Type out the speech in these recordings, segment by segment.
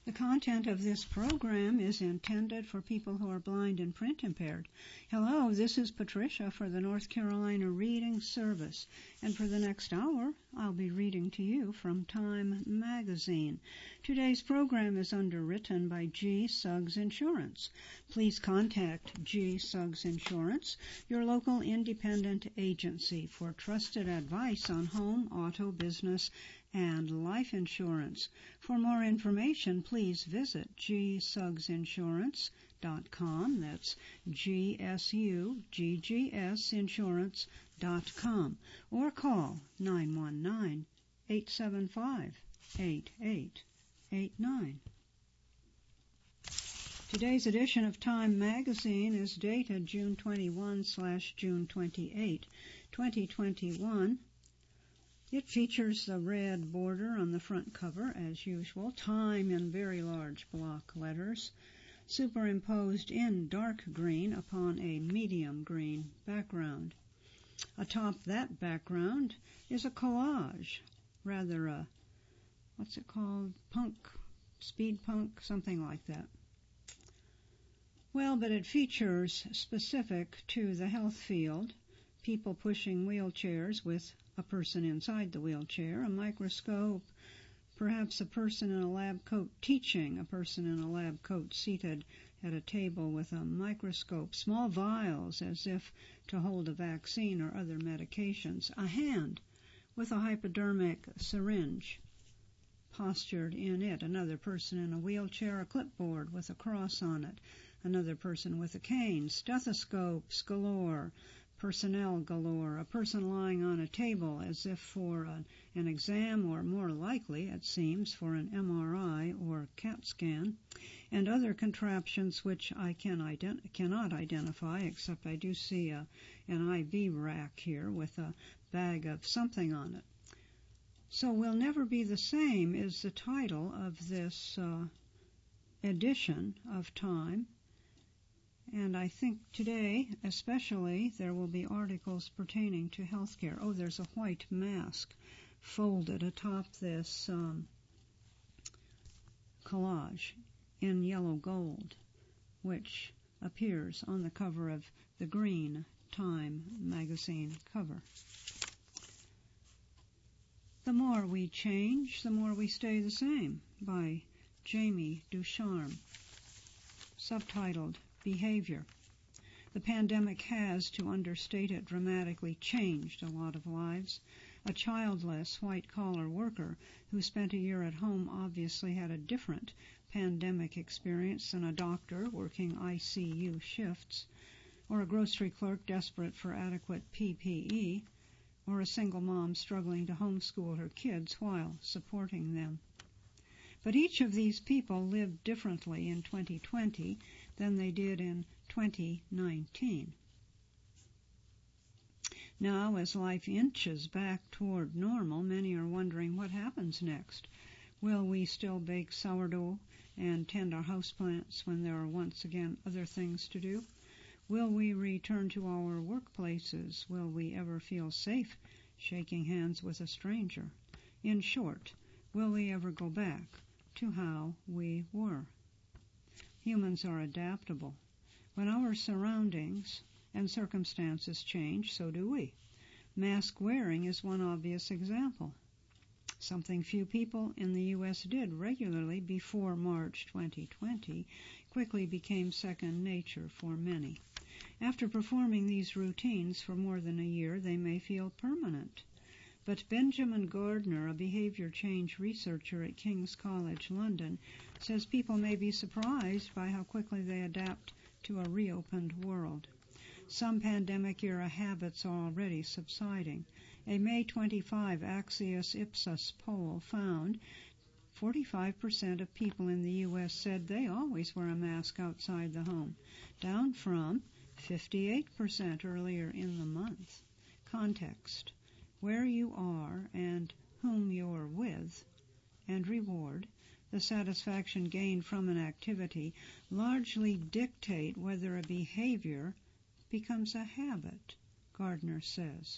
The content of this program is intended for people who are blind and print impaired. Hello, this is Patricia for the North Carolina Reading Service, and for the next hour, I'll be reading to you from Time magazine. Today's program is underwritten by G. Suggs Insurance. Please contact G. Suggs Insurance, your local independent agency, for trusted advice on home, auto, business, and life insurance. For more information, please visit gsuggsinsurance.com. That's GSUGGS Insurance.com. Or call 919-875-8889. Today's edition of Time magazine is dated June 21/June 28, 2021. It features the red border on the front cover, as usual, Time in very large block letters, superimposed in dark green upon a medium green background. Atop that background is a collage, rather a, what's it called, punk, speed punk, something like that. Well, but it features specific to the health field, people pushing wheelchairs with a person inside the wheelchair, a microscope, perhaps a person in a lab coat teaching, a person in a lab coat seated at a table with a microscope, small vials as if to hold a vaccine or other medications, a hand with a hypodermic syringe postured in it, another person in a wheelchair, a clipboard with a cross on it, another person with a cane, stethoscopes galore, personnel galore, a person lying on a table as if for an exam, or more likely, it seems, for an MRI or CAT scan, and other contraptions which I cannot identify, except I do see an IV rack here with a bag of something on it. So We'll Never Be the Same is the title of this edition of Time. And I think today, especially, there will be articles pertaining to healthcare. Oh, there's a white mask folded atop this collage in yellow gold, which appears on the cover of the green Time magazine cover. The More We Change, the More We Stay the Same, by Jamie Ducharme, subtitled Behavior. The pandemic has, to understate it dramatically, changed a lot of lives. A childless, white-collar worker who spent a year at home obviously had a different pandemic experience than a doctor working ICU shifts, or a grocery clerk desperate for adequate PPE, or a single mom struggling to homeschool her kids while supporting them. But each of these people lived differently in 2020 than they did in 2019. Now, as life inches back toward normal, many are wondering what happens next. Will we still bake sourdough and tend our houseplants when there are once again other things to do? Will we return to our workplaces? Will we ever feel safe shaking hands with a stranger? In short, will we ever go back to how we were? Humans are adaptable. When our surroundings and circumstances change, so do we. Mask wearing is one obvious example. Something few people in the U.S. did regularly before March 2020 quickly became second nature for many. After performing these routines for more than a year, they may feel permanent. But Benjamin Gardner, a behavior change researcher at King's College London, says people may be surprised by how quickly they adapt to a reopened world. Some pandemic-era habits are already subsiding. A May 25 Axios Ipsos poll found 45% of people in the U.S. said they always wear a mask outside the home, down from 58% earlier in the month. Context: where you are and whom you're with, and reward, the satisfaction gained from an activity, largely dictate whether a behavior becomes a habit, Gardner says.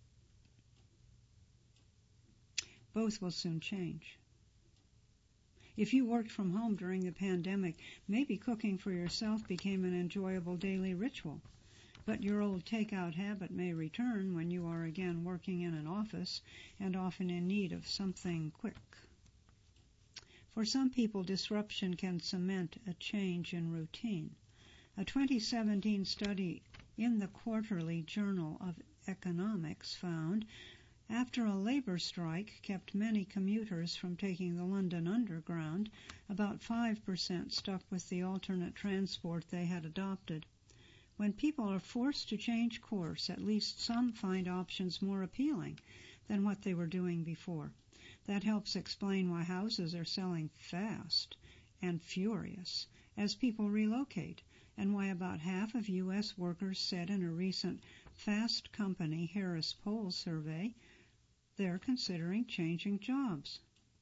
Both will soon change. If you worked from home during the pandemic, maybe cooking for yourself became an enjoyable daily ritual. But your old takeout habit may return when you are again working in an office and often in need of something quick. For some people, disruption can cement a change in routine. A 2017 study in the Quarterly Journal of Economics found after a labor strike kept many commuters from taking the London Underground, about 5% stuck with the alternate transport they had adopted. When people are forced to change course, at least some find options more appealing than what they were doing before. That helps explain why houses are selling fast and furious as people relocate, and why about half of U.S. workers said in a recent Fast Company Harris Poll survey they're considering changing jobs.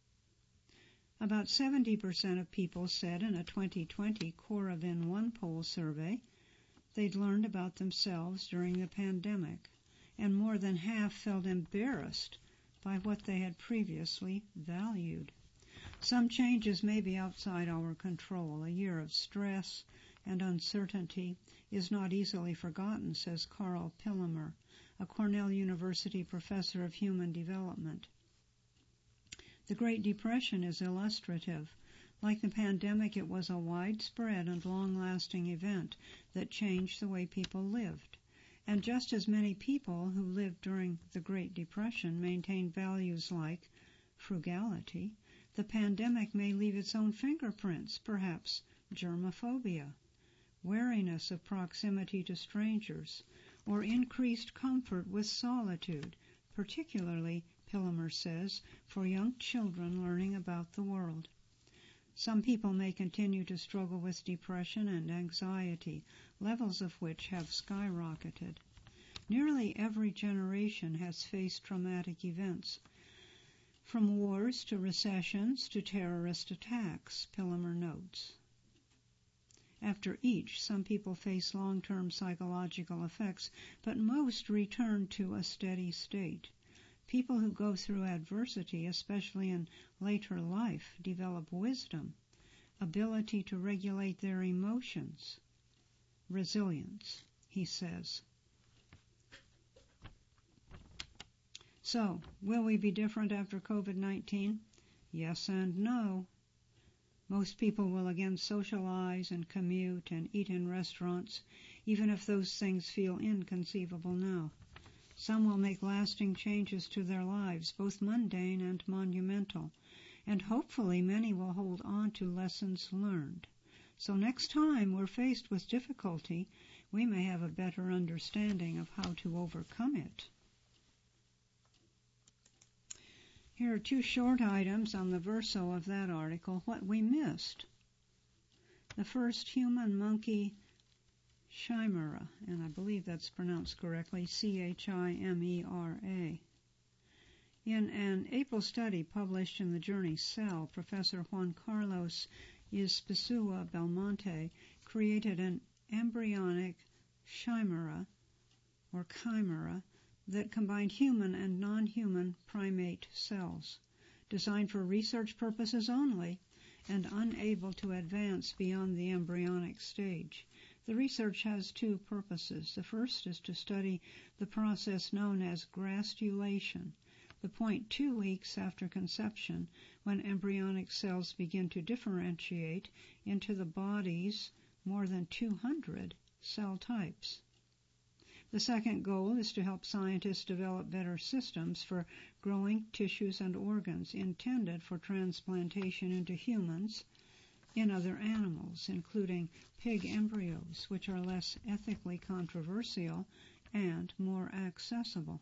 About 70% of people said in a 2020 Coravin One poll survey they'd learned about themselves during the pandemic, and more than half felt embarrassed by what they had previously valued. Some changes may be outside our control. A year of stress and uncertainty is not easily forgotten, says Carl Pillemer, a Cornell University professor of human development. The Great Depression is illustrative. Like the pandemic, it was a widespread and long-lasting event that changed the way people lived. And just as many people who lived during the Great Depression maintained values like frugality, the pandemic may leave its own fingerprints, perhaps germophobia, wariness of proximity to strangers, or increased comfort with solitude, particularly, Pillemer says, for young children learning about the world. Some people may continue to struggle with depression and anxiety, levels of which have skyrocketed. Nearly every generation has faced traumatic events, from wars to recessions to terrorist attacks, Pillemer notes. After each, some people face long-term psychological effects, but most return to a steady state. People who go through adversity, especially in later life, develop wisdom, ability to regulate their emotions, resilience, he says. So, will we be different after COVID-19? Yes and no. Most people will again socialize and commute and eat in restaurants, even if those things feel inconceivable now. Some will make lasting changes to their lives, both mundane and monumental, and hopefully many will hold on to lessons learned. So next time we're faced with difficulty, we may have a better understanding of how to overcome it. Here are two short items on the verso of that article, what we missed. The first, human-monkey chimera, and I believe that's pronounced correctly, Chimera. In an April study published in the journal Cell, Professor Juan Carlos Izpisua Belmonte created an embryonic chimera, or chimera, that combined human and non-human primate cells, designed for research purposes only and unable to advance beyond the embryonic stage. The research has two purposes. The first is to study the process known as gastrulation, the point 2 weeks after conception, when embryonic cells begin to differentiate into the body's more than 200 cell types. The second goal is to help scientists develop better systems for growing tissues and organs intended for transplantation into humans in other animals, including pig embryos, which are less ethically controversial and more accessible.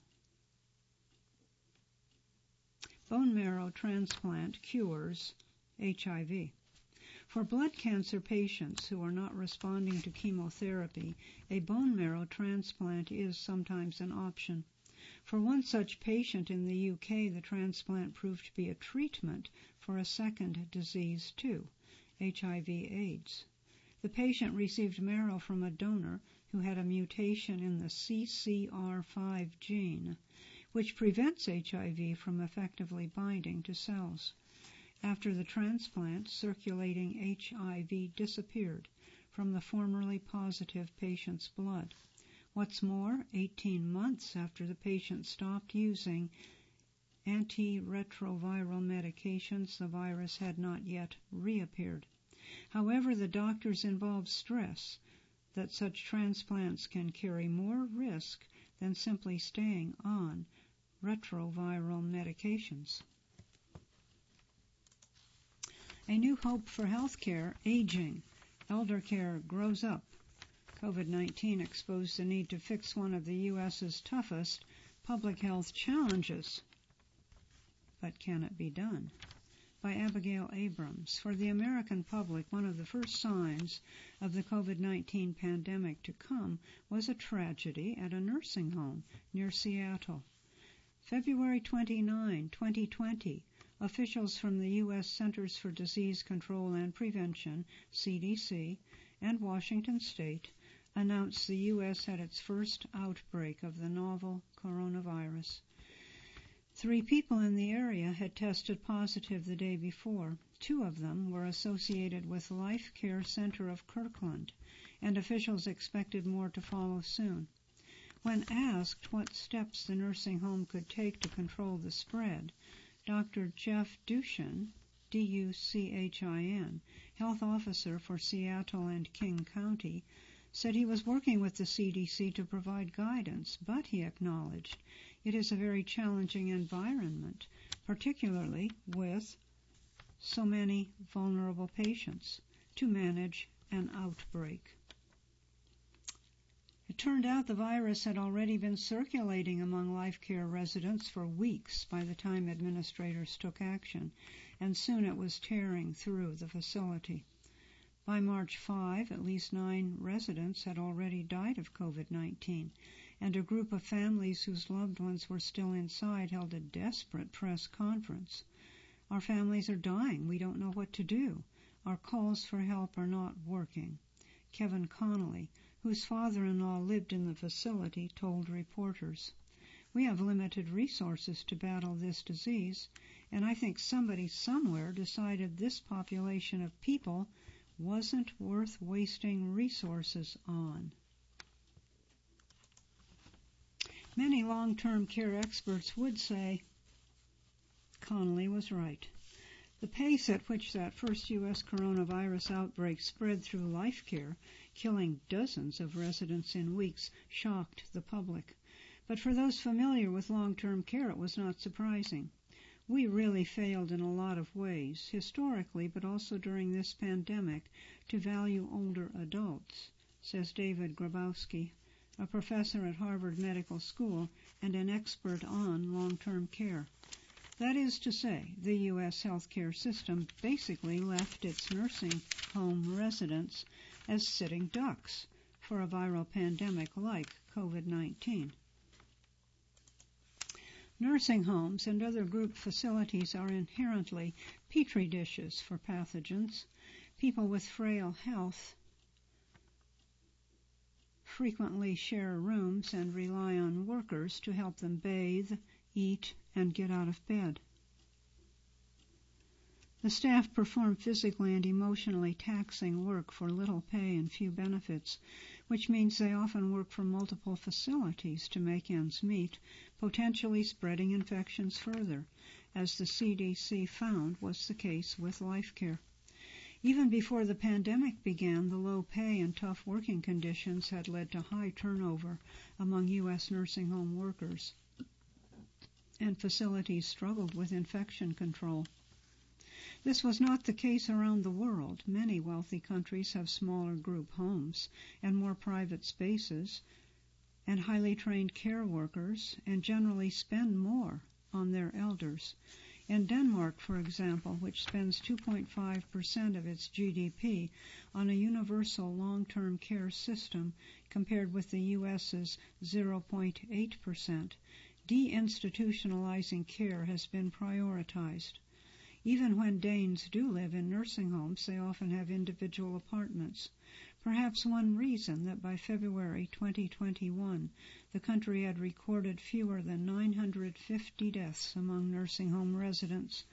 Bone marrow transplant cures HIV. For blood cancer patients who are not responding to chemotherapy, a bone marrow transplant is sometimes an option. For one such patient in the UK, the transplant proved to be a treatment for a second disease too, HIV/AIDS. The patient received marrow from a donor who had a mutation in the CCR5 gene, which prevents HIV from effectively binding to cells. After the transplant, circulating HIV disappeared from the formerly positive patient's blood. What's more, 18 months after the patient stopped using antiretroviral medications, the virus had not yet reappeared. However, the doctors involved stress that such transplants can carry more risk than simply staying on retroviral medications. A new hope for healthcare: aging. Elder care grows up. COVID-19 exposed the need to fix one of the U.S.'s toughest public health challenges. But can it be done? By Abigail Abrams. For the American public, one of the first signs of the COVID-19 pandemic to come was a tragedy at a nursing home near Seattle. February 29, 2020, officials from the U.S. Centers for Disease Control and Prevention, CDC, and Washington State announced the U.S. had its first outbreak of the novel coronavirus. 3 people in the area had tested positive the day before. 2 of them were associated with Life Care Center of Kirkland, and officials expected more to follow soon. When asked what steps the nursing home could take to control the spread, Dr. Jeff Duchin, D-U-C-H-I-N, health officer for Seattle and King County, said he was working with the CDC to provide guidance, but he acknowledged it is a very challenging environment, particularly with so many vulnerable patients, to manage an outbreak. It turned out the virus had already been circulating among Life Care residents for weeks by the time administrators took action, and soon it was tearing through the facility. By March 5, at least 9 residents had already died of COVID-19, and a group of families whose loved ones were still inside held a desperate press conference. Our families are dying. We don't know what to do. Our calls for help are not working. Kevin Connolly, whose father-in-law lived in the facility, told reporters. We have limited resources to battle this disease, and I think somebody somewhere decided this population of people wasn't worth wasting resources on. Many long-term care experts would say Connolly was right. The pace at which that first U.S. coronavirus outbreak spread through Life Care, killing dozens of residents in weeks, shocked the public. But for those familiar with long-term care, it was not surprising. We really failed in a lot of ways, historically, but also during this pandemic, to value older adults, says David Grabowski, a professor at Harvard Medical School and an expert on long-term care. That is to say, the U.S. healthcare system basically left its nursing home residents as sitting ducks for a viral pandemic like COVID-19. Nursing homes and other group facilities are inherently petri dishes for pathogens. People with frail health frequently share rooms and rely on workers to help them bathe, eat, and get out of bed. The staff perform physically and emotionally taxing work for little pay and few benefits, which means they often work for multiple facilities to make ends meet, potentially spreading infections further, as the CDC found was the case with Life Care. Even before the pandemic began, the low pay and tough working conditions had led to high turnover among U.S. nursing home workers, and facilities struggled with infection control. This was not the case around the world. Many wealthy countries have smaller group homes and more private spaces and highly trained care workers, and generally spend more on their elders. In Denmark, for example, which spends 2.5% of its GDP on a universal long-term care system compared with the U.S.'s 0.8%, deinstitutionalizing care has been prioritized. Even when Danes do live in nursing homes, they often have individual apartments. Perhaps one reason that by February 2021, the country had recorded fewer than 950 deaths among nursing home residents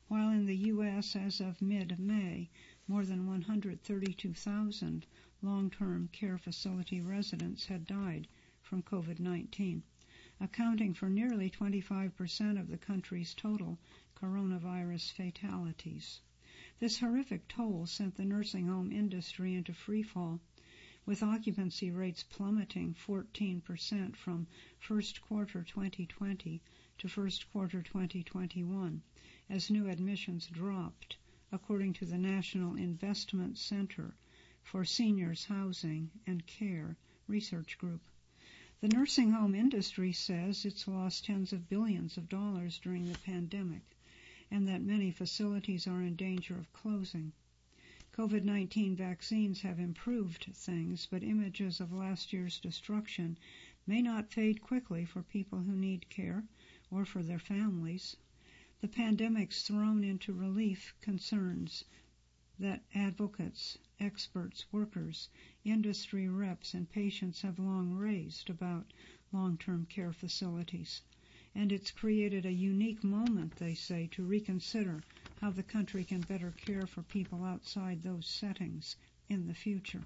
while in the U.S. as of mid-May, more than 132,000 long-term care facility residents had died from COVID-19, accounting for nearly 25% of the country's total coronavirus fatalities. This horrific toll sent the nursing home industry into freefall, with occupancy rates plummeting 14% from first quarter 2020 to first quarter 2021, as new admissions dropped, according to the National Investment Center for Seniors Housing and Care Research Group. The nursing home industry says it's lost tens of billions of dollars during the pandemic, and that many facilities are in danger of closing. COVID-19 vaccines have improved things, but images of last year's destruction may not fade quickly for people who need care or for their families. The pandemic's thrown into relief concerns that advocates, experts, workers, industry reps, and patients have long raised about long-term care facilities. And it's created a unique moment, they say, to reconsider how the country can better care for people outside those settings in the future.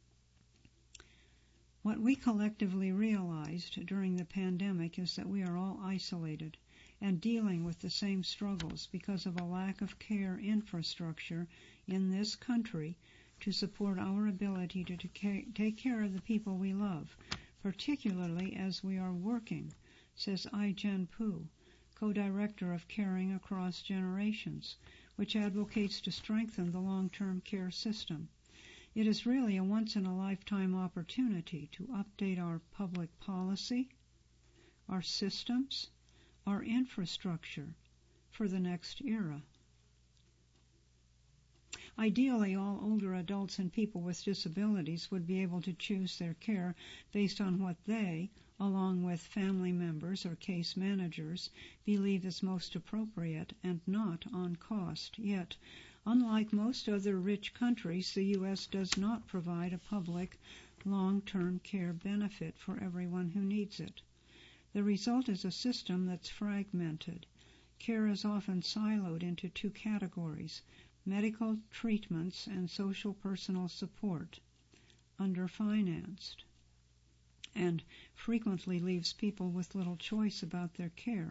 What we collectively realized during the pandemic is that we are all isolated and dealing with the same struggles because of a lack of care infrastructure in this country to support our ability to take care of the people we love, particularly as we are working, says Ai-jen Poo, co-director of Caring Across Generations, which advocates to strengthen the long-term care system. It is really a once-in-a-lifetime opportunity to update our public policy, our systems, our infrastructure for the next era. Ideally, all older adults and people with disabilities would be able to choose their care based on what they, along with family members or case managers, believe is most appropriate and not on cost. Yet, unlike most other rich countries, the U.S. does not provide a public long-term care benefit for everyone who needs it. The result is a system that's fragmented. Care is often siloed into two categories: medical treatments and social personal support, underfinanced, and frequently leaves people with little choice about their care.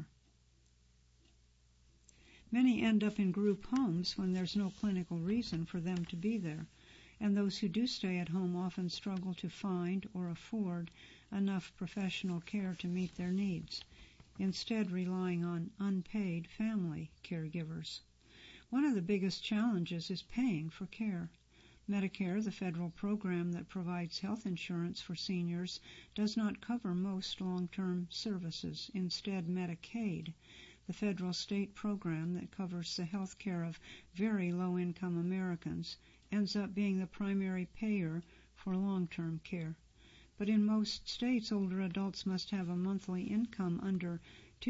Many end up in group homes when there's no clinical reason for them to be there, and those who do stay at home often struggle to find or afford enough professional care to meet their needs, instead relying on unpaid family caregivers. One of the biggest challenges is paying for care. Medicare, the federal program that provides health insurance for seniors, does not cover most long-term services. Instead, Medicaid, the federal state program that covers the health care of very low-income Americans, ends up being the primary payer for long-term care. But in most states, older adults must have a monthly income under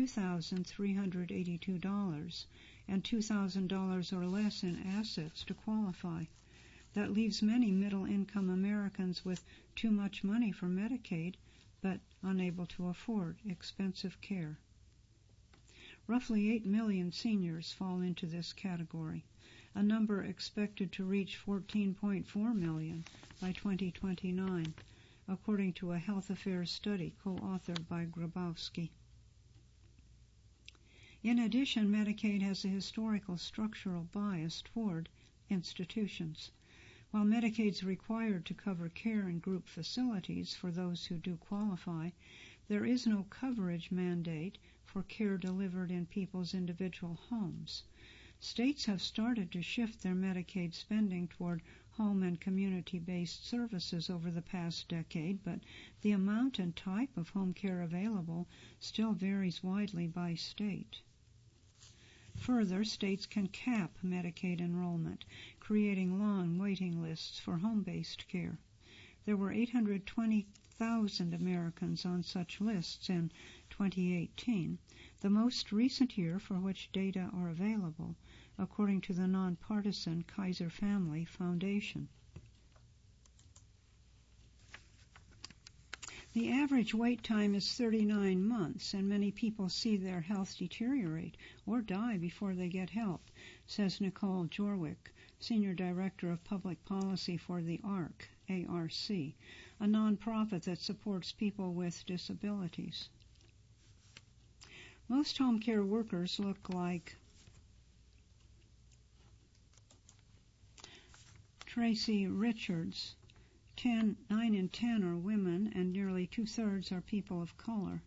$2,382 and $2,000 or less in assets to qualify. That leaves many middle-income Americans with too much money for Medicaid, but unable to afford expensive care. Roughly 8 million seniors fall into this category, a number expected to reach 14.4 million by 2029, according to a health affairs study co-authored by Grabowski. In addition, Medicaid has a historical structural bias toward institutions. While Medicaid is required to cover care in group facilities for those who do qualify, there is no coverage mandate for care delivered in people's individual homes. States have started to shift their Medicaid spending toward home and community-based services over the past decade, but the amount and type of home care available still varies widely by state. Further, states can cap Medicaid enrollment, creating long waiting lists for home-based care. There were 820,000 Americans on such lists in 2018, the most recent year for which data are available, according to the nonpartisan Kaiser Family Foundation. The average wait time is 39 months, and many people see their health deteriorate or die before they get help, says Nicole Jorwick, Senior Director of Public Policy for the ARC, A-R-C, a nonprofit that supports people with disabilities. Most home care workers look like Tracy Richards. 9 in 10 are women, and nearly 2/3 are people of color.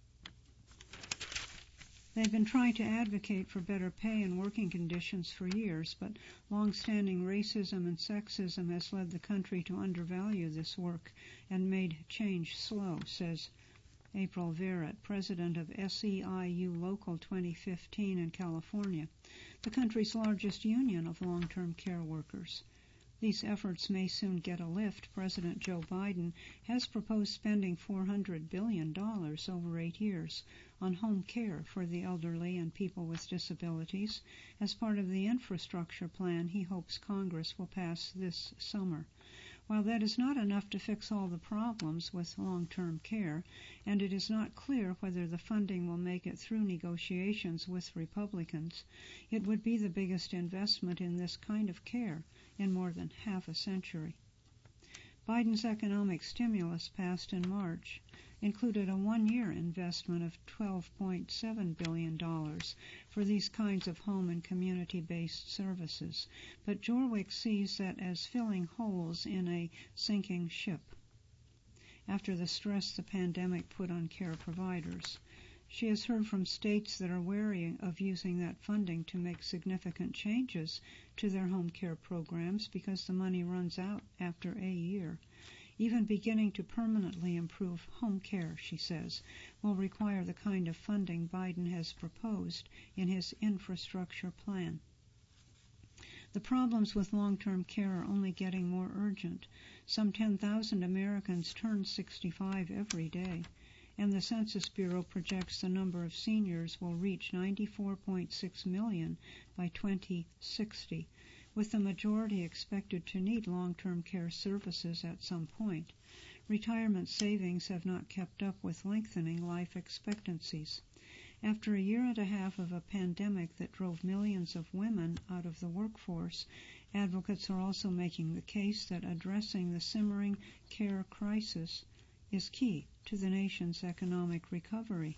They've been trying to advocate for better pay and working conditions for years, but long-standing racism and sexism has led the country to undervalue this work and made change slow, says April Verrett, president of SEIU Local 2015 in California, the country's largest union of long-term care workers. These efforts may soon get a lift. President Joe Biden has proposed spending $400 billion over 8 years on home care for the elderly and people with disabilities as part of the infrastructure plan he hopes Congress will pass this summer. While that is not enough to fix all the problems with long-term care, and it is not clear whether the funding will make it through negotiations with Republicans, it would be the biggest investment in this kind of care in more than half a century. Biden's economic stimulus passed in March included a one-year investment of $12.7 billion for these kinds of home and community-based services, but Jorwick sees that as filling holes in a sinking ship. After the stress the pandemic put on care providers, she has heard from states that are wary of using that funding to make significant changes to their home care programs because the money runs out after a year. Even beginning to permanently improve home care, she says, will require the kind of funding Biden has proposed in his infrastructure plan. The problems with long-term care are only getting more urgent. Some 10,000 Americans turn 65 every day, and the Census Bureau projects the number of seniors will reach 94.6 million by 2060, with the majority expected to need long-term care services at some point. Retirement savings have not kept up with lengthening life expectancies. After a year and a half of a pandemic that drove millions of women out of the workforce, advocates are also making the case that addressing the simmering care crisis is key to the nation's economic recovery.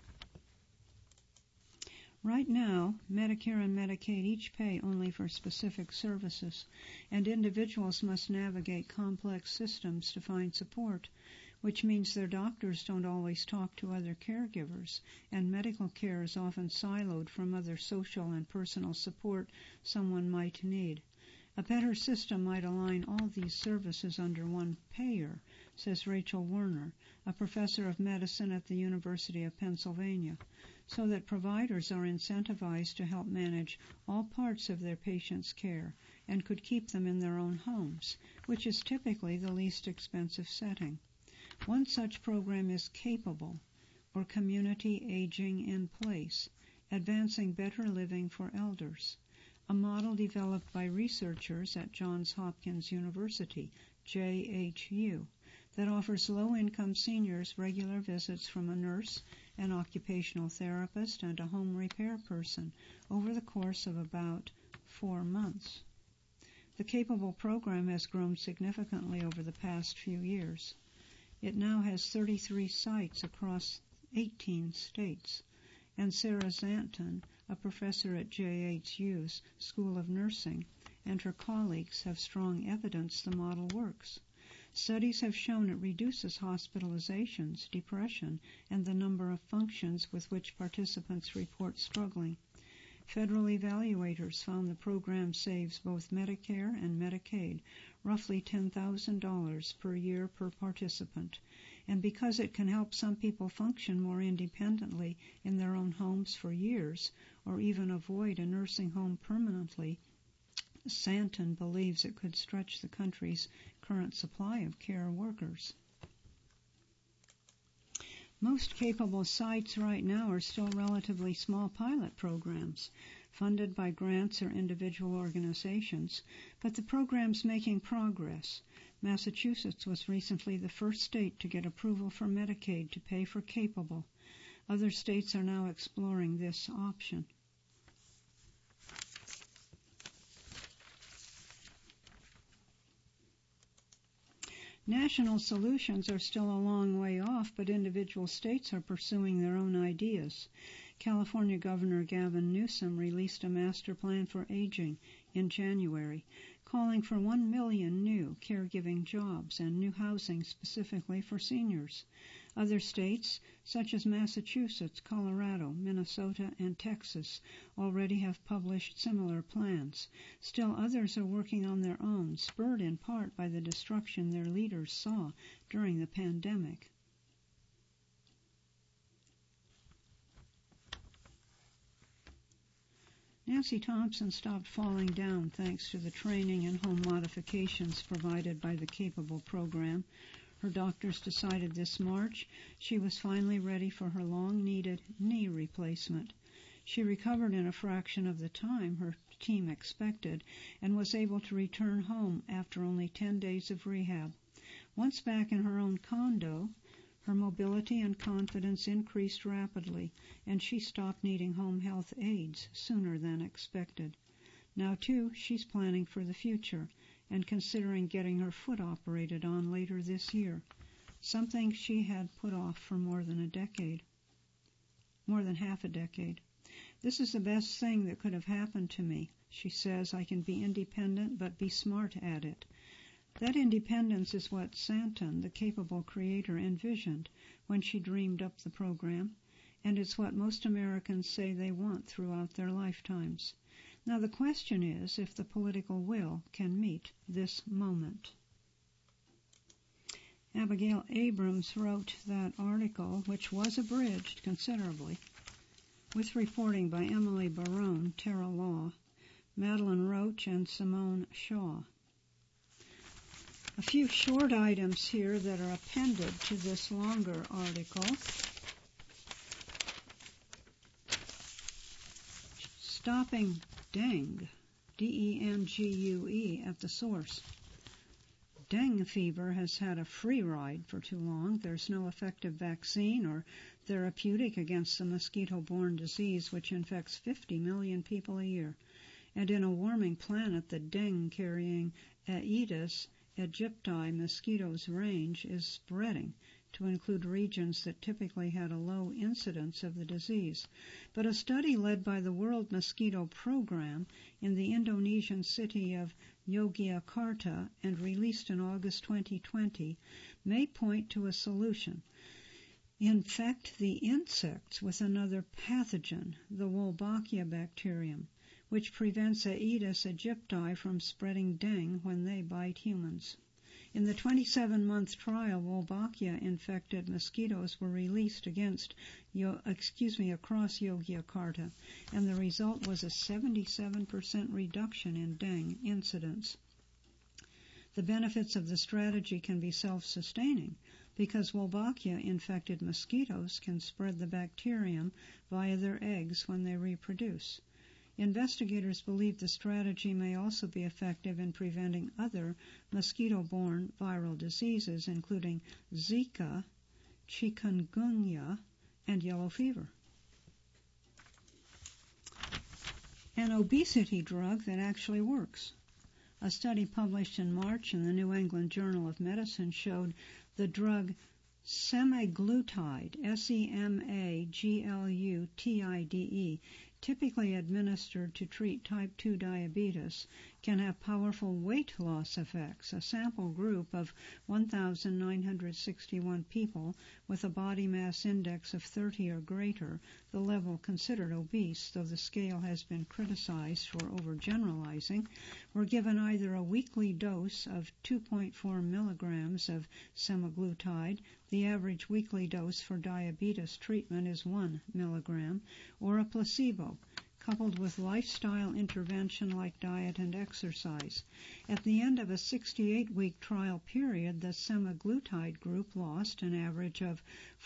Right now, Medicare and Medicaid each pay only for specific services, and individuals must navigate complex systems to find support, which means their doctors don't always talk to other caregivers, and medical care is often siloed from other social and personal support someone might need. A better system might align all these services under one payer, says Rachel Werner, a professor of medicine at the University of Pennsylvania, so that providers are incentivized to help manage all parts of their patients' care and could keep them in their own homes, which is typically the least expensive setting. One such program is Capable, or Community Aging in Place, Advancing Better Living for Elders, a model developed by researchers at Johns Hopkins University, JHU, that offers low-income seniors regular visits from a nurse, an occupational therapist, and a home repair person over the course of about 4 months. The Capable program has grown significantly over the past few years. It now has 33 sites across 18 states, and Sarah Zanton, a professor at JHU's School of Nursing, and her colleagues have strong evidence the model works. Studies have shown it reduces hospitalizations, depression, and the number of functions with which participants report struggling. Federal evaluators found the program saves both Medicare and Medicaid roughly $10,000 per year per participant, and because it can help some people function more independently in their own homes for years, or even avoid a nursing home permanently, Santon believes it could stretch the country's current supply of care workers. Most Capable sites right now are still relatively small pilot programs, funded by grants or individual organizations, but the program's making progress. Massachusetts was recently the first state to get approval for Medicaid to pay for Capable. Other states are now exploring this option. National solutions are still a long way off, but individual states are pursuing their own ideas. California Governor Gavin Newsom released a master plan for aging in January, calling for 1 million new caregiving jobs and new housing specifically for seniors. Other states, such as Massachusetts, Colorado, Minnesota, and Texas, already have published similar plans. Still others are working on their own, spurred in part by the destruction their leaders saw during the pandemic. Nancy Thompson stopped falling down thanks to the training and home modifications provided by the Capable program. Her doctors decided this March she was finally ready for her long-needed knee replacement. She recovered in a fraction of the time her team expected and was able to return home after only 10 days of rehab. Once back in her own condo, her mobility and confidence increased rapidly, and she stopped needing home health aides sooner than expected. Now, too, she's planning for the future and considering getting her foot operated on later this year, something she had put off for more than half a decade. This is the best thing that could have happened to me. She says, I can be independent but be smart at it. That independence is what Santon, the Capable creator, envisioned when she dreamed up the program, and it's what most Americans say they want throughout their lifetimes. Now the question is if the political will can meet this moment. Abigail Abrams wrote that article, which was abridged considerably, with reporting by Emily Barone, Terra Law, Madeline Roach, and Simone Shaw. A few short items here that are appended to this longer article. Stopping dengue, D-E-N-G-U-E, at the source. Dengue fever has had a free ride for too long. There's no effective vaccine or therapeutic against the mosquito-borne disease which infects 50 million people a year. And in a warming planet, the dengue-carrying Aedes aegypti mosquito's range is spreading to include regions that typically had a low incidence of the disease. But a study led by the World Mosquito Program in the Indonesian city of Yogyakarta and released in August 2020 may point to a solution. Infect the insects with another pathogen, the Wolbachia bacterium, which prevents Aedes aegypti from spreading dengue when they bite humans. In the 27-month trial, Wolbachia-infected mosquitoes were released across Yogyakarta, and the result was a 77% reduction in dengue incidence. The benefits of the strategy can be self-sustaining because Wolbachia-infected mosquitoes can spread the bacterium via their eggs when they reproduce. Investigators believe the strategy may also be effective in preventing other mosquito-borne viral diseases, including Zika, chikungunya, and yellow fever. An obesity drug that actually works. A study published in March in the New England Journal of Medicine showed the drug semaglutide, S-E-M-A-G-L-U-T-I-D-E, typically administered to treat type 2 diabetes, can have powerful weight loss effects. A sample group of 1,961 people with a body mass index of 30 or greater, the level considered obese, though the scale has been criticized for overgeneralizing, were given either a weekly dose of 2.4 milligrams of semaglutide, the average weekly dose for diabetes treatment is 1 milligram, or a placebo, coupled with lifestyle intervention like diet and exercise. At the end of a 68-week trial period, the semaglutide group lost an average of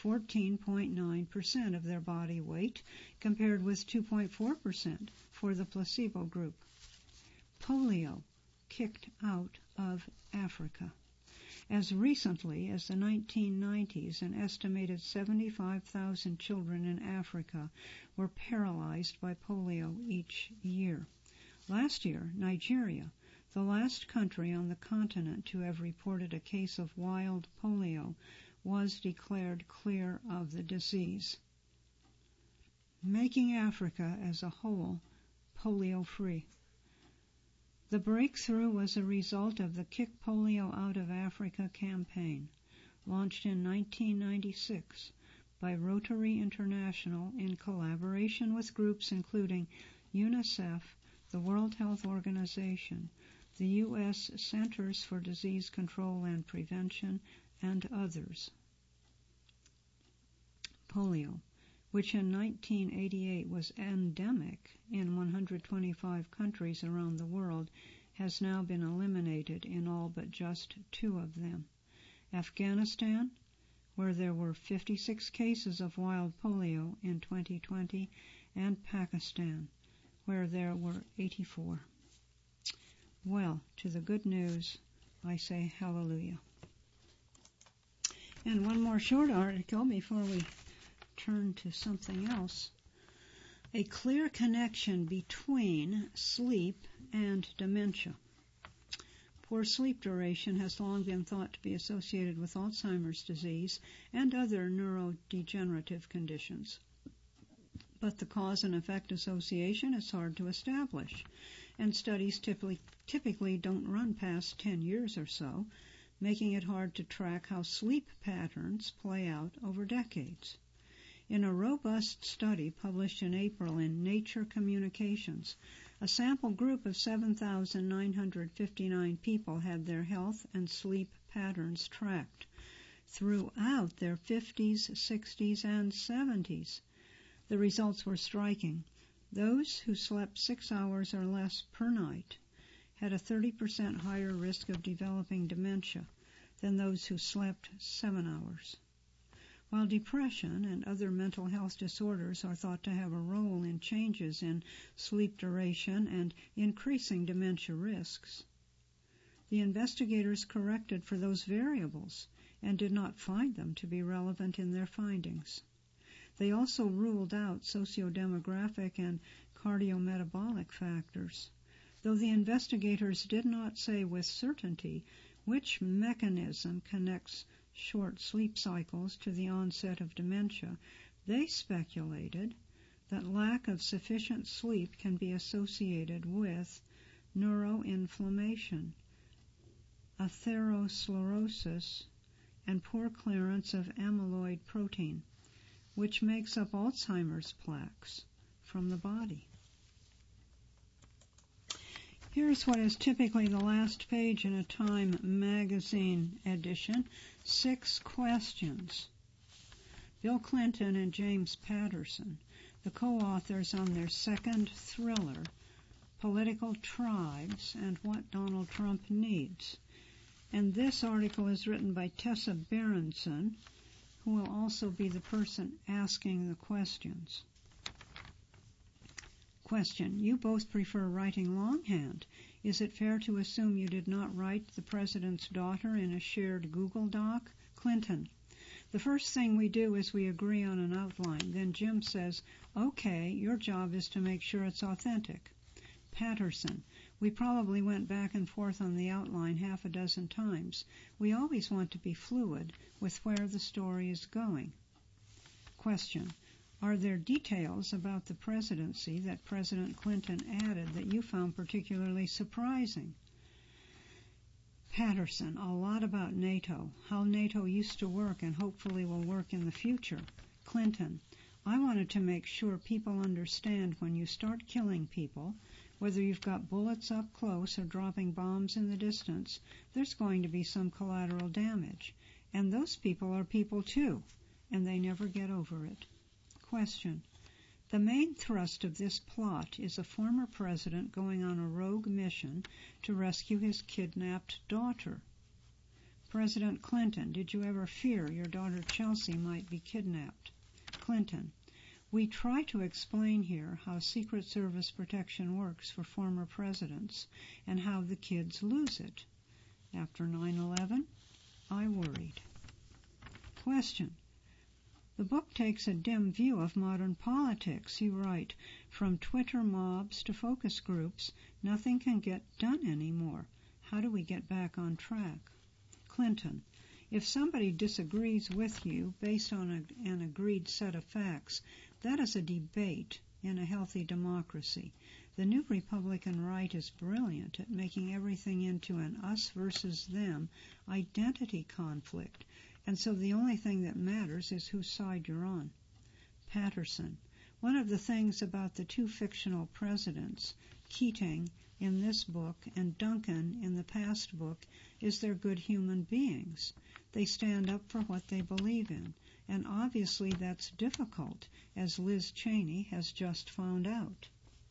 14.9% of their body weight, compared with 2.4% for the placebo group. Polio kicked out of Africa. As recently as the 1990s, an estimated 75,000 children in Africa were paralyzed by polio each year. Last year, Nigeria, the last country on the continent to have reported a case of wild polio, was declared clear of the disease, making Africa as a whole polio-free. The breakthrough was a result of the Kick Polio Out of Africa campaign, launched in 1996 by Rotary International in collaboration with groups including UNICEF, the World Health Organization, the U.S. Centers for Disease Control and Prevention, and others. Polio, which in 1988 was endemic in 125 countries around the world, has now been eliminated in all but just 2 of them. Afghanistan, where there were 56 cases of wild polio in 2020, and Pakistan, where there were 84. Well, to the good news, I say hallelujah. And one more short article before we turn to something else. A clear connection between sleep and dementia. Poor sleep duration has long been thought to be associated with Alzheimer's disease and other neurodegenerative conditions. But the cause and effect association is hard to establish, and studies typically don't run past 10 years or so, making it hard to track how sleep patterns play out over decades. In a robust study published in April in Nature Communications, a sample group of 7,959 people had their health and sleep patterns tracked throughout their 50s, 60s, and 70s. The results were striking. Those who slept 6 hours or less per night had a 30% higher risk of developing dementia than those who slept 7 hours. While depression and other mental health disorders are thought to have a role in changes in sleep duration and increasing dementia risks, the investigators corrected for those variables and did not find them to be relevant in their findings. They also ruled out sociodemographic and cardiometabolic factors, though the investigators did not say with certainty which mechanism connects short sleep cycles to the onset of dementia. They speculated that lack of sufficient sleep can be associated with neuroinflammation, atherosclerosis, and poor clearance of amyloid protein, which makes up Alzheimer's plaques from the body. Here's what is typically the last page in a Time magazine edition. 6 questions. Bill Clinton and James Patterson, the co-authors on their second thriller, Political Tribes and What Donald Trump Needs. And this article is written by Tessa Berenson, who will also be the person asking the questions. Question. You both prefer writing longhand. Is it fair to assume you did not write the president's daughter in a shared Google Doc? Clinton. The first thing we do is we agree on an outline. Then Jim says, okay, your job is to make sure it's authentic. Patterson. We probably went back and forth on the outline 6 times. We always want to be fluid with where the story is going. Question. Are there details about the presidency that President Clinton added that you found particularly surprising? Patterson. A lot about NATO, how NATO used to work and hopefully will work in the future. Clinton. I wanted to make sure people understand when you start killing people, whether you've got bullets up close or dropping bombs in the distance, there's going to be some collateral damage. And those people are people too, and they never get over it. Question. The main thrust of this plot is a former president going on a rogue mission to rescue his kidnapped daughter. President Clinton, did you ever fear your daughter Chelsea might be kidnapped? Clinton. We try to explain here how Secret Service protection works for former presidents and how the kids lose it. After 9/11, I worried. Question. The book takes a dim view of modern politics. You write, from Twitter mobs to focus groups, nothing can get done anymore. How do we get back on track? Clinton. If somebody disagrees with you based on an agreed set of facts, that is a debate in a healthy democracy. The new Republican right is brilliant at making everything into an us versus them identity conflict, and so the only thing that matters is whose side you're on. Patterson. One of the things about the two fictional presidents, Keating in this book and Duncan in the past book, is they're good human beings. They stand up for what they believe in, and obviously that's difficult, as Liz Cheney has just found out.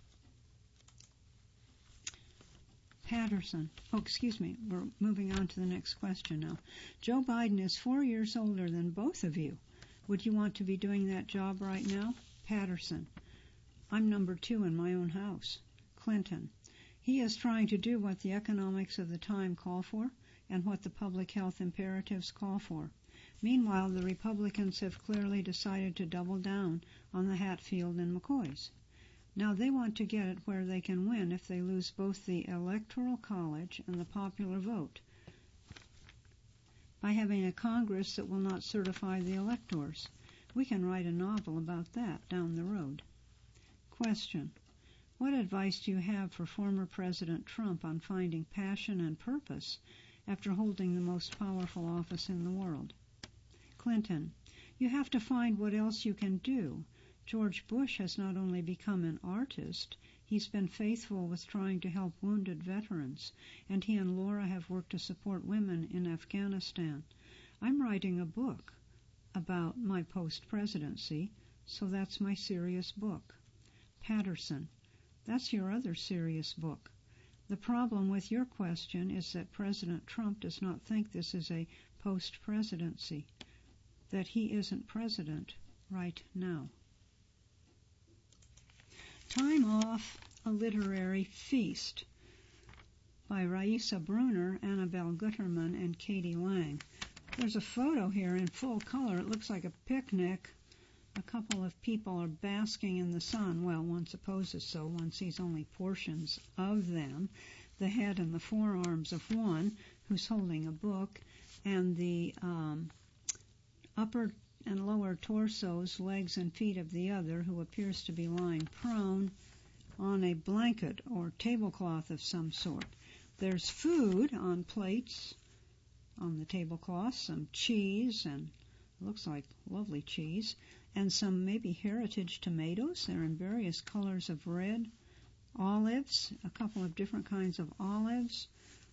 Patterson. We're moving on to the next question now. Joe Biden is 4 years older than both of you. Would you want to be doing that job right now? Patterson. I'm number 2 in my own house. Clinton. He is trying to do what the economics of the time call for and what the public health imperatives call for. Meanwhile, the Republicans have clearly decided to double down on the Hatfield and McCoys. Now they want to get it where they can win if they lose both the Electoral College and the popular vote by having a Congress that will not certify the electors. We can write a novel about that down the road. Question. What advice do you have for former President Trump on finding passion and purpose after holding the most powerful office in the world? Clinton. You have to find what else you can do. George Bush has not only become an artist, he's been faithful with trying to help wounded veterans, and he and Laura have worked to support women in Afghanistan. I'm writing a book about my post-presidency, so that's my serious book. Patterson. That's your other serious book. The problem with your question is that President Trump does not think this is a post-presidency, that he isn't president right now. Time Off, a Literary Feast by Raisa Bruner, Annabelle Gutterman, and Katie Lang. There's a photo here in full color. It looks like a picnic. A couple of people are basking in the sun. Well, one supposes so. One sees only portions of them. The head and the forearms of one, who's holding a book, and the upper and lower torsos, legs, and feet of the other, who appears to be lying prone on a blanket or tablecloth of some sort. There's food on plates on the tablecloth, some cheese, and it looks like lovely cheese, and some maybe heritage tomatoes. They're in various colors of red. Olives, a couple of different kinds of olives.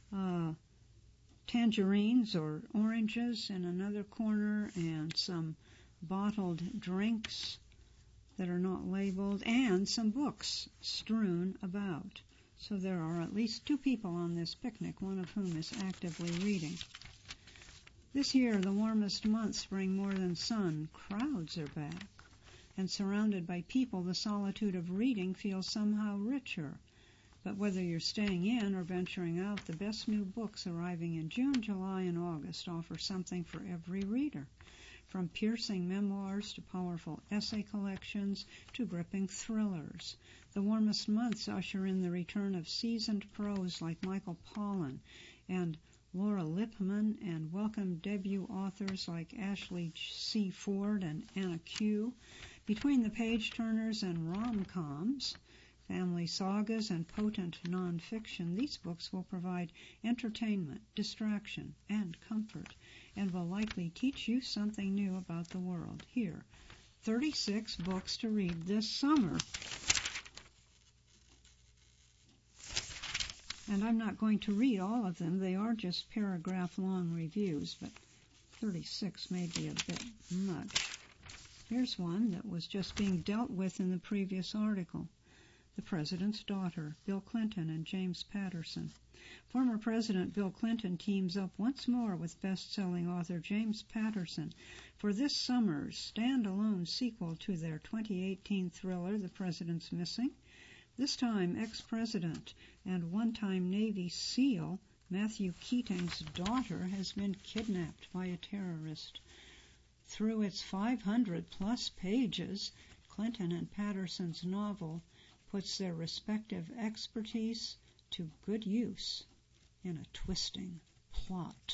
Tangerines or oranges in another corner, and some bottled drinks that are not labeled, and some books strewn about. So there are at least 2 people on this picnic, one of whom is actively reading. This year, the warmest months bring more than sun. Crowds are back, and surrounded by people, the solitude of reading feels somehow richer. But whether you're staying in or venturing out, the best new books arriving in June, July, and August offer something for every reader, from piercing memoirs to powerful essay collections to gripping thrillers. The warmest months usher in the return of seasoned pros like Michael Pollan and Laura Lippman, and welcome debut authors like Ashley C. Ford and Anna Q. Between the page-turners and rom-coms, family sagas, and potent nonfiction, these books will provide entertainment, distraction, and comfort, and will likely teach you something new about the world. Here, 36 books to read this summer. And I'm not going to read all of them. They are just paragraph-long reviews, but 36 may be a bit much. Here's one that was just being dealt with in the previous article. The President's Daughter, Bill Clinton and James Patterson. Former President Bill Clinton teams up once more with best-selling author James Patterson for this summer's standalone sequel to their 2018 thriller, The President's Missing. This time, ex-president and one-time Navy SEAL Matthew Keating's daughter has been kidnapped by a terrorist. Through its 500-plus pages, Clinton and Patterson's novel puts their respective expertise to good use in a twisting plot.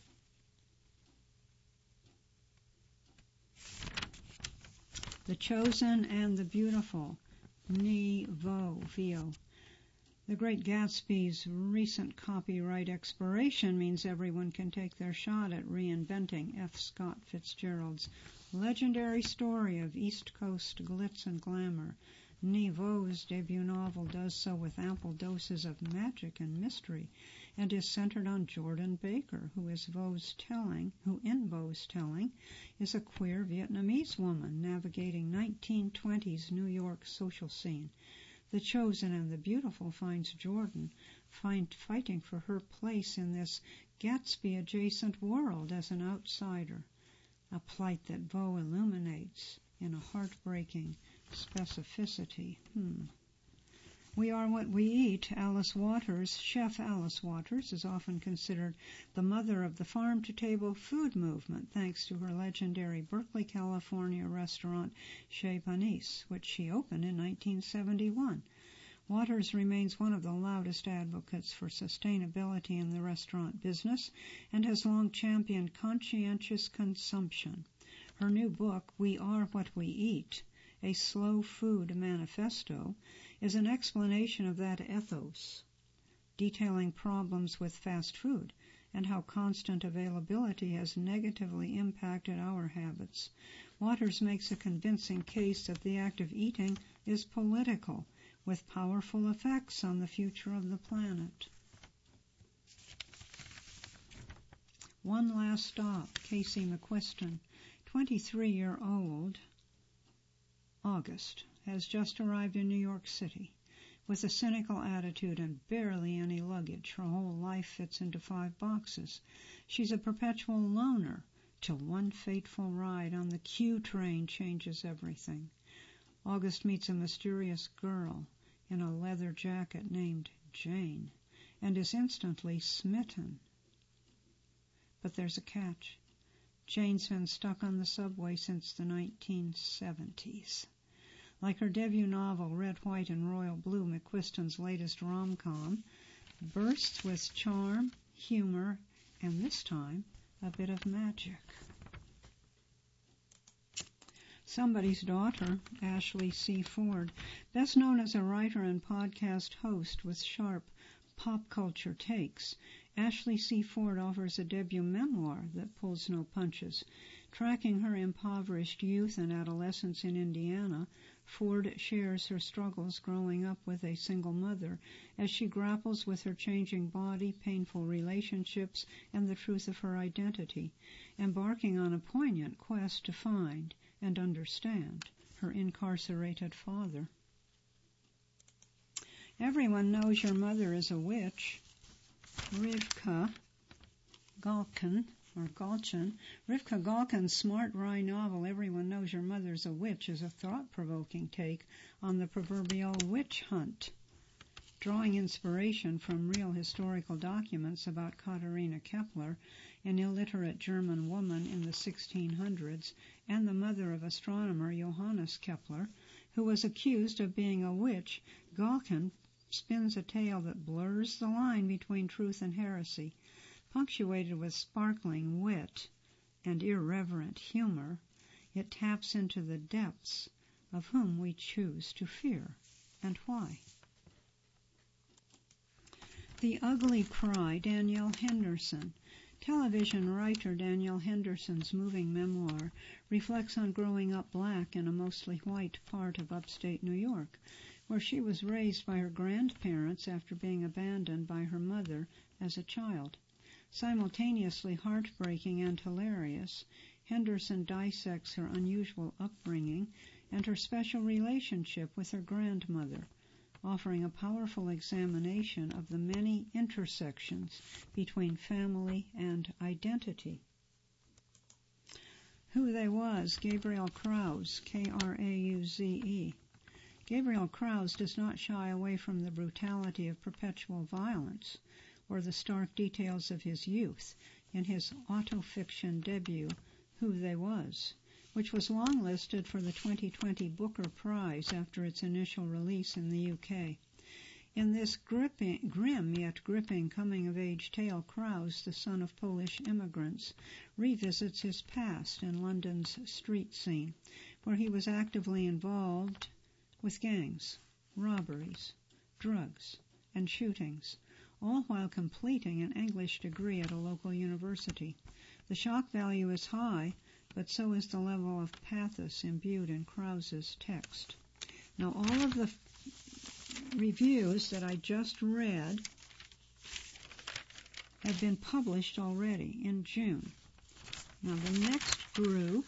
The Chosen and the Beautiful, Nhi Vo, Vio. The Great Gatsby's recent copyright expiration means everyone can take their shot at reinventing F. Scott Fitzgerald's legendary story of East Coast glitz and glamour. Nhi Vo's debut novel does so with ample doses of magic and mystery, and is centered on Jordan Baker, who in Vo's telling is a queer Vietnamese woman navigating 1920s New York social scene. The Chosen and the Beautiful finds Jordan fighting for her place in this Gatsby-adjacent world as an outsider, a plight that Vo illuminates in a heartbreaking specificity. We Are What We Eat. Chef Alice Waters is often considered the mother of the farm-to-table food movement, thanks to her legendary Berkeley, California restaurant Chez Panisse, which she opened in 1971. Waters remains one of the loudest advocates for sustainability in the restaurant business and has long championed conscientious consumption. Her new book, We Are What We Eat, a slow food manifesto, is an explanation of that ethos, detailing problems with fast food and how constant availability has negatively impacted our habits. Waters makes a convincing case that the act of eating is political, with powerful effects on the future of the planet. One Last Stop, Casey McQuiston, 23-year-old August, has just arrived in New York City. With a cynical attitude and barely any luggage, her whole life fits into 5 boxes. She's a perpetual loner, till one fateful ride on the Q train changes everything. August meets a mysterious girl in a leather jacket named Jane, and is instantly smitten. But there's a catch. Jane's been stuck on the subway since the 1970s. Like her debut novel, Red, White, and Royal Blue, McQuiston's latest rom-com bursts with charm, humor, and this time, a bit of magic. Somebody's Daughter, Ashley C. Ford, best known as a writer and podcast host with sharp pop culture takes, Ashley C. Ford offers a debut memoir that pulls no punches. Tracking her impoverished youth and adolescence in Indiana, Ford shares her struggles growing up with a single mother as she grapples with her changing body, painful relationships, and the truth of her identity, embarking on a poignant quest to find and understand her incarcerated father. Everyone Knows Your Mother is a Witch, Rivka Galkin, Rivka Galkin's smart wry novel Everyone Knows Your Mother's a Witch is a thought-provoking take on the proverbial witch hunt, drawing inspiration from real historical documents about Katharina Kepler, an illiterate German woman in the 1600s and the mother of astronomer Johannes Kepler, who was accused of being a witch. Galkin spins a tale that blurs the line between truth and heresy. Punctuated with sparkling wit and irreverent humor, it taps into the depths of whom we choose to fear and why. The Ugly Cry, Danielle Henderson. Television writer Danielle Henderson's moving memoir reflects on growing up black in a mostly white part of upstate New York, where she was raised by her grandparents after being abandoned by her mother as a child. Simultaneously heartbreaking and hilarious, Henderson dissects her unusual upbringing and her special relationship with her grandmother, offering a powerful examination of the many intersections between family and identity. Who They Was, Gabriel Krause, Krauze. Gabriel Krause does not shy away from the brutality of perpetual violence. or the stark details of his youth in his autofiction debut, Who They Was, which was longlisted for the 2020 Booker Prize after its initial release in the UK. In this grim yet gripping coming-of-age tale, Krauss, the son of Polish immigrants, revisits his past in London's street scene, where he was actively involved with gangs, robberies, drugs, and shootings, all while completing an English degree at a local university. The shock value is high, but so is the level of pathos imbued in Krauss's text. Now, all of the reviews that I just read have been published already in June. Now, the next group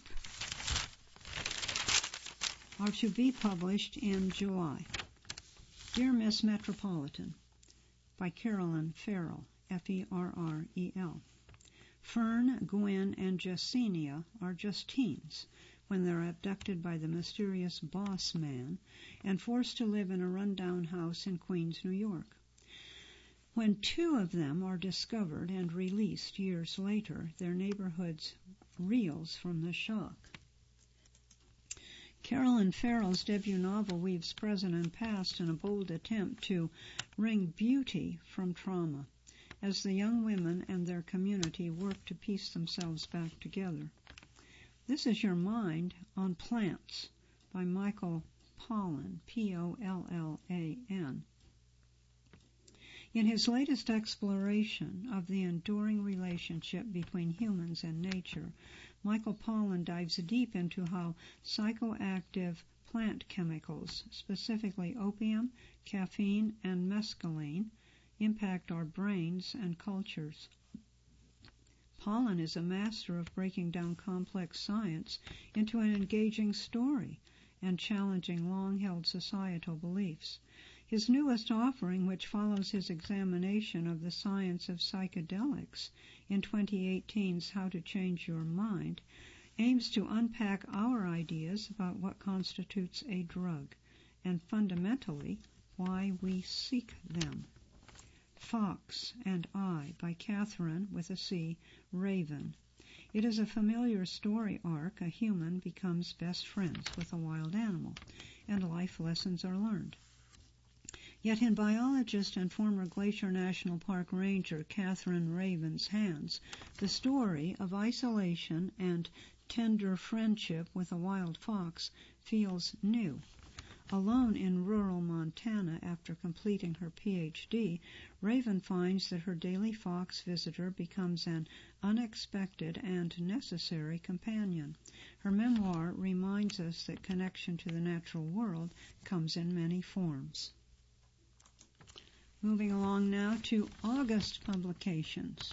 are to be published in July. Dear Miss Metropolitan, by Carolyn Farrell, Ferrel. Fern, Gwen, and Jessenia are just teens when they're abducted by the mysterious boss man and forced to live in a rundown house in Queens, New York. When two of them are discovered and released years later, their neighborhood reels from the shock. Carolyn Farrell's debut novel weaves present and past in a bold attempt to wring beauty from trauma, as the young women and their community work to piece themselves back together. This is Your Mind on Plants by Michael Pollan, Pollan. In his latest exploration of the enduring relationship between humans and nature, Michael Pollan dives deep into how psychoactive plant chemicals, specifically opium, caffeine, and mescaline, impact our brains and cultures. Pollan is a master of breaking down complex science into an engaging story and challenging long-held societal beliefs. His newest offering, which follows his examination of the science of psychedelics in 2018's How to Change Your Mind, aims to unpack our ideas about what constitutes a drug and fundamentally why we seek them. Fox and I by Catherine, with a C, Raven. It is a familiar story arc. A human becomes best friends with a wild animal, and life lessons are learned. Yet in biologist and former Glacier National Park ranger Catherine Raven's hands, the story of isolation and tender friendship with a wild fox feels new. Alone in rural Montana after completing her Ph.D., Raven finds that her daily fox visitor becomes an unexpected and necessary companion. Her memoir reminds us that connection to the natural world comes in many forms. Moving along now to August publications.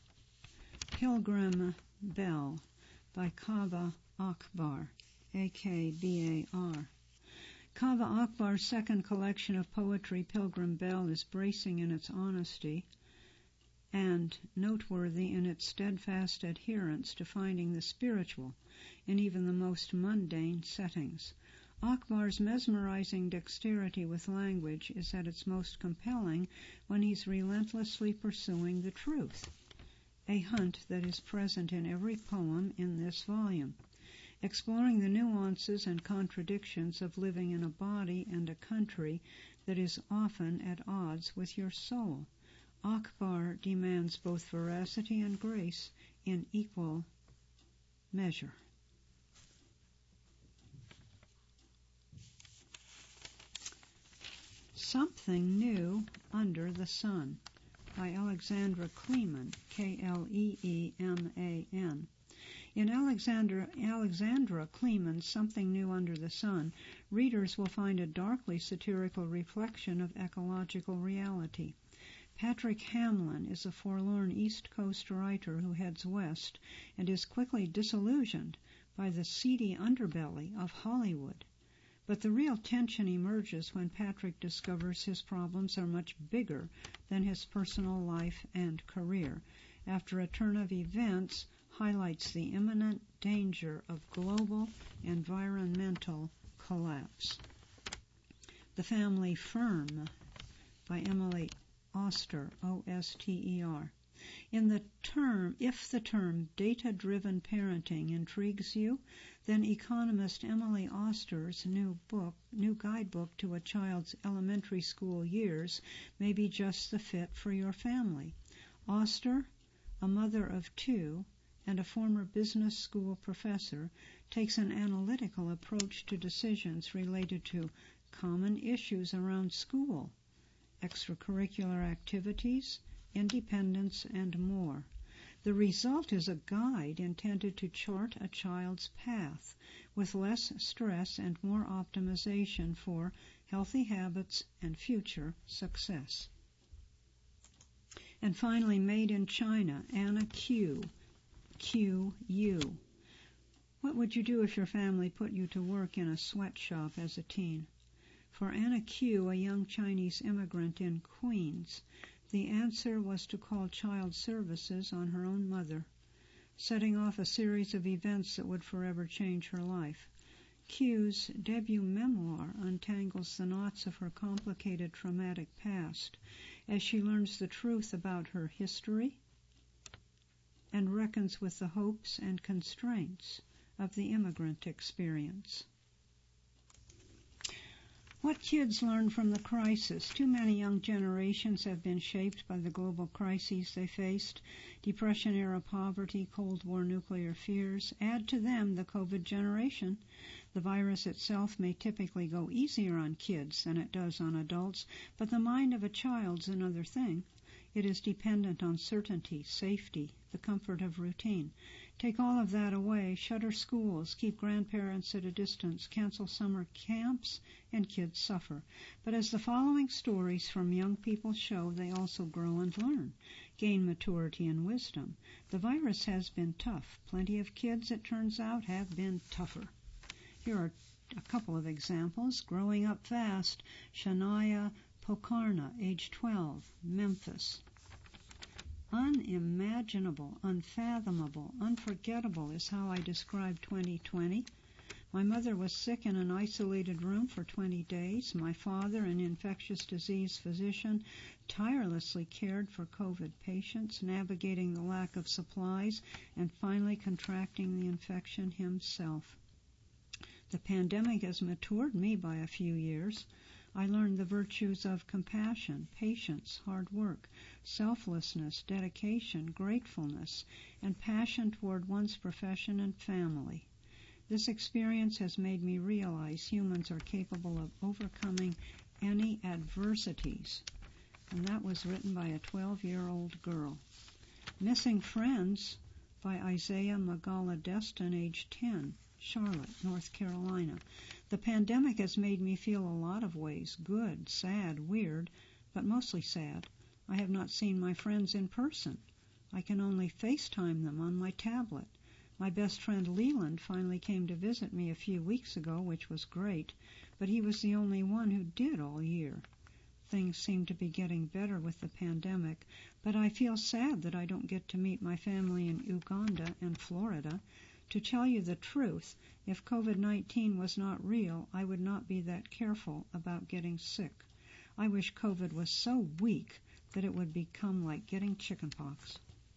Pilgrim Bell by Kaveh Akbar, A-K-B-A-R. Kaveh Akbar's second collection of poetry, Pilgrim Bell, is bracing in its honesty and noteworthy in its steadfast adherence to finding the spiritual in even the most mundane settings. Akbar's mesmerizing dexterity with language is at its most compelling when he's relentlessly pursuing the truth, a hunt that is present in every poem in this volume. Exploring the nuances and contradictions of living in a body and a country that is often at odds with your soul, Akbar demands both veracity and grace in equal measure. Something New Under the Sun by Alexandra Kleeman, K-L-E-E-M-A-N. In Alexandra Kleeman's Something New Under the Sun, readers will find a darkly satirical reflection of ecological reality. Patrick Hamlin is a forlorn East Coast writer who heads west and is quickly disillusioned by the seedy underbelly of Hollywood. But the real tension emerges when Patrick discovers his problems are much bigger than his personal life and career. After a turn of events highlights the imminent danger of global environmental collapse. The Family Firm by Emily Oster, O-S-T-E-R. If the term data-driven parenting intrigues you, then economist Emily Oster's new guidebook to a child's elementary school years may be just the fit for your family. Oster, a mother of two and a former business school professor, takes an analytical approach to decisions related to common issues around school, extracurricular activities, independence, and more. The result is a guide intended to chart a child's path with less stress and more optimization for healthy habits and future success. And finally, made in China, Anna Q. Q-U. What would you do if your family put you to work in a sweatshop as a teen? For Anna Q., a young Chinese immigrant in Queens, the answer was to call child services on her own mother, setting off a series of events that would forever change her life. Q's debut memoir untangles the knots of her complicated traumatic past as she learns the truth about her history and reckons with the hopes and constraints of the immigrant experience. What kids learn from the crisis? Too many young generations have been shaped by the global crises they faced. Depression-era poverty, Cold War nuclear fears. Add to them the COVID generation. The virus itself may typically go easier on kids than it does on adults, but the mind of a child's another thing. It is dependent on certainty, safety, the comfort of routine. Take all of that away, shutter schools, keep grandparents at a distance, cancel summer camps, and kids suffer. But as the following stories from young people show, they also grow and learn, gain maturity and wisdom. The virus has been tough. Plenty of kids, it turns out, have been tougher. Here are a couple of examples. Growing up fast, Shania Pokarna, age 12, Memphis. Unimaginable, unfathomable, unforgettable is how I describe 2020. My mother was sick in an isolated room for 20 days. My father, an infectious disease physician, tirelessly cared for COVID patients, navigating the lack of supplies and finally contracting the infection himself. The pandemic has matured me by a few years. I learned the virtues of compassion, patience, hard work, selflessness, dedication, gratefulness, and passion toward one's profession and family. This experience has made me realize humans are capable of overcoming any adversities. And that was written by a 12-year-old girl. Missing Friends by Isaiah Magala Destin, age 10. Charlotte, North Carolina. The pandemic has made me feel a lot of ways, good, sad, weird, but mostly sad. I have not seen my friends in person. I can only FaceTime them on my tablet. My best friend Leland finally came to visit me a few weeks ago, which was great, but he was the only one who did all year. Things seem to be getting better with the pandemic, but I feel sad that I don't get to meet my family in Uganda and Florida. To tell you the truth, if COVID-19 was not real, I would not be that careful about getting sick. I wish COVID was so weak that it would become like getting chickenpox.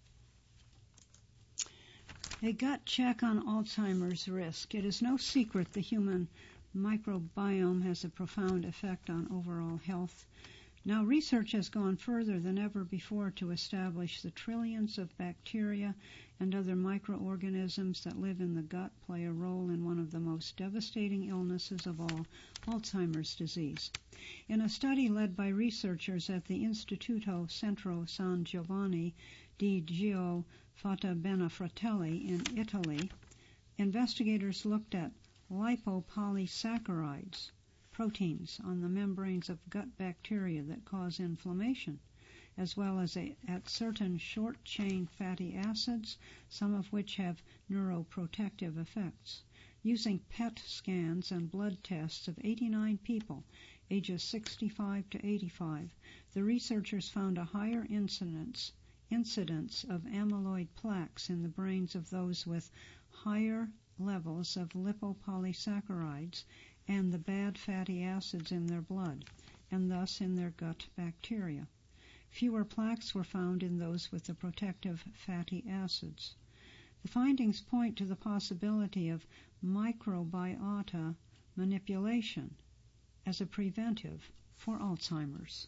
A gut check on Alzheimer's risk. It is no secret the human microbiome has a profound effect on overall health. Now, research has gone further than ever before to establish the trillions of bacteria and other microorganisms that live in the gut play a role in one of the most devastating illnesses of all, Alzheimer's disease. In a study led by researchers at the Istituto Centro San Giovanni di Gio Benedetti in Italy, investigators looked at lipopolysaccharides, proteins on the membranes of gut bacteria that cause inflammation, as well as at certain short-chain fatty acids, some of which have neuroprotective effects. Using PET scans and blood tests of 89 people, ages 65 to 85, the researchers found a higher incidence of amyloid plaques in the brains of those with higher levels of lipopolysaccharides and the bad fatty acids in their blood, and thus in their gut bacteria. Fewer plaques were found in those with the protective fatty acids. The findings point to the possibility of microbiota manipulation as a preventive for Alzheimer's.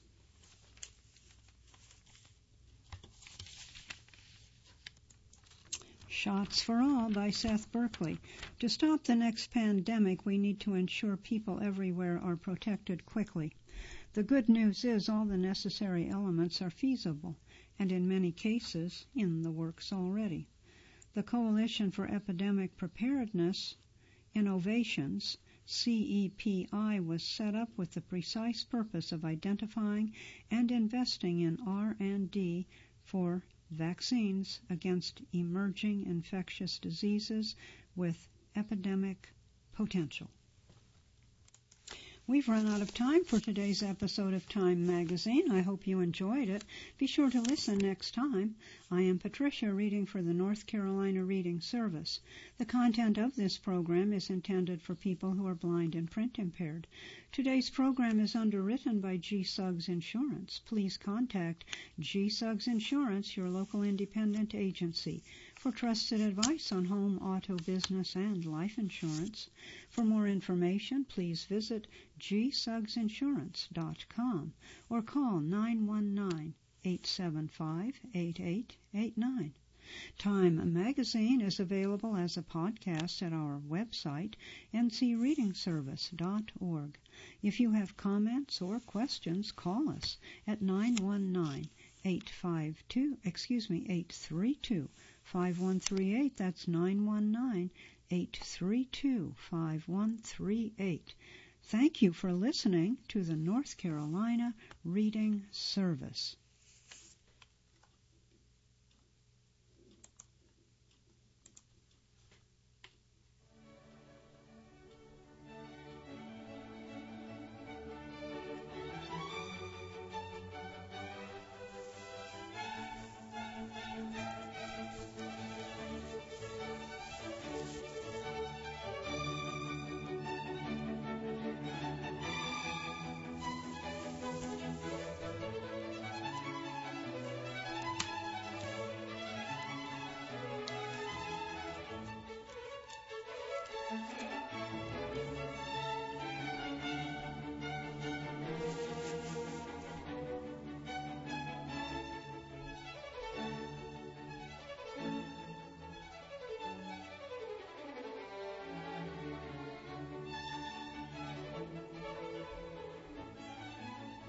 Shots for All by Seth Berkley. To stop the next pandemic, we need to ensure people everywhere are protected quickly. The good news is all the necessary elements are feasible, and in many cases in the works already. The Coalition for Epidemic Preparedness Innovations, CEPI, was set up with the precise purpose of identifying and investing in R&D for vaccines against emerging infectious diseases with epidemic potential. We've run out of time for today's episode of Time Magazine. I hope you enjoyed it. Be sure to listen next time. I am Patricia, reading for the North Carolina Reading Service. The content of this program is intended for people who are blind and print impaired. Today's program is underwritten by G. Suggs Insurance. Please contact G. Suggs Insurance, your local independent agency, for trusted advice on home, auto, business, and life insurance. For more information, please visit gsuggsinsurance.com or call 919-875-8889. Time Magazine is available as a podcast at our website, ncreadingservice.org. If you have comments or questions, call us at 832-5138. That's 919-832-5138. Thank you for listening to the North Carolina Reading Service.